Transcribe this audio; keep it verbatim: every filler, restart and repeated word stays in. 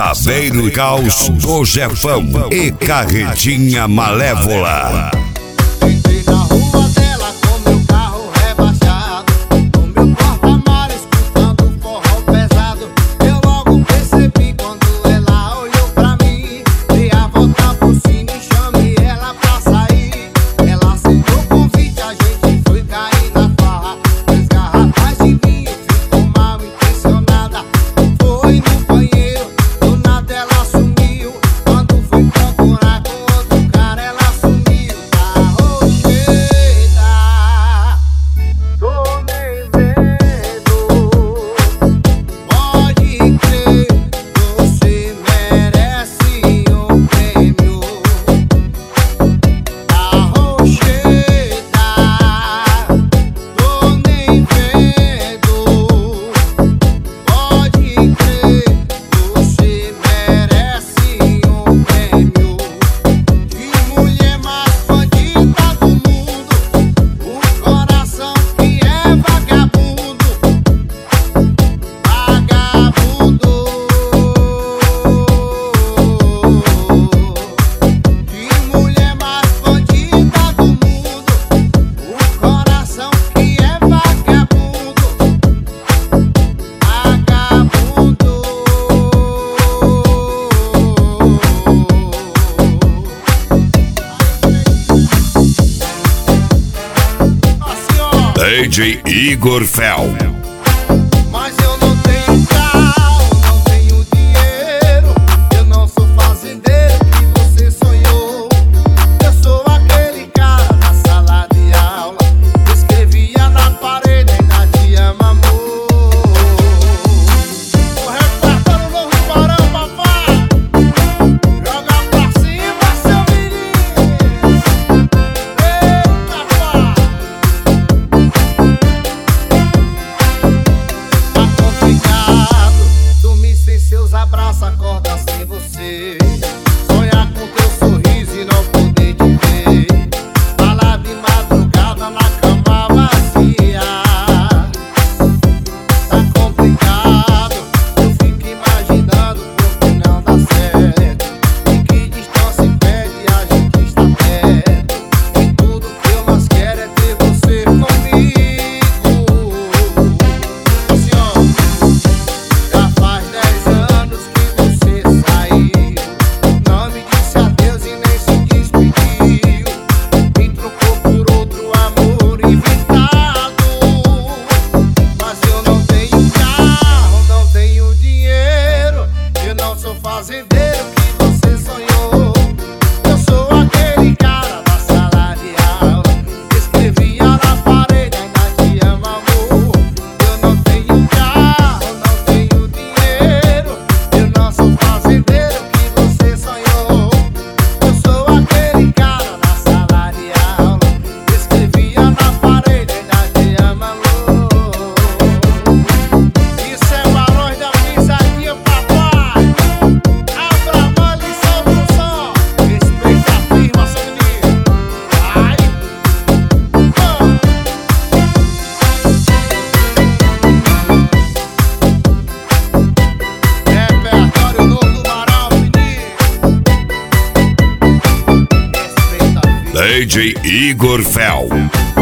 Saveiro Caos do Jefão e Carretinha Malévola. Entrei na rua dela com meu carro rebaixado, no meu porta-malas escutando forró pesado. Eu logo percebi quando ela olhou pra mim, dei a volta por cima e chamei ela pra sair. Ela aceitou o convite, a gente foi cair na farra. Três garrafas de vinho, ficou mal intencionada. Foi no banheiro, do nada ela sumiu. Quando foi procurar com outro cara, ela sumiu. Tá rocheira, tô nem vendo. Pode crer, você merece um prêmio. Tá rocheira, tô nem vendo. Pode crer, você merece um prêmio. Que mulher mais bandida do mundo, o coração que é vagabundo, vagabundo. Que mulher mais bandida do mundo, o coração que é vagabundo, vagabundo. Assim, ó. D J Igor Fel. Mas eu não tenho carro, não tenho dinheiro. Eu não sou fazendeiro que você sonhou. Eu sou aquele cara na sala de aula, escrevia na parede, ainda te amo, amor. O repertório novo do Barão, papai. Joga pra cima, seu menino. Eita, pá. Tá complicado dormir sem seus abraços, acordar sem você, sonhar com teu sorriso e não poder te ver, falar de madrugada na cama vazia. Tá complicado, eu fico imaginando porque não dá certo. De que distância impede a gente estar perto? E tudo que eu mais quero é ter você comigo. Assim, ó. Já faz dez anos que você saiu, não me disse adeus e nem se despediu. Me trocou por outro amor inventado. Mas eu não tenho carro, não tenho dinheiro. Eu não sou fazendeiro que você sonhou. Eu sou aquele cara da sala de aula, escrevia na parede, ainda te amo, amor. Eu não tenho carro, não tenho dinheiro. Eu não sou fazendeiro que você sonhou. Eu sou aquele cara da sala de aula, escrevia na parede, ainda te amo, amor. Isso é Barões da Pisadinha, papai. Abra a mão e solta o som. Respeita a firma, seu menino. Vai. Repertório novo do Barão, menino. Respeita a firma. D J Igor Fel.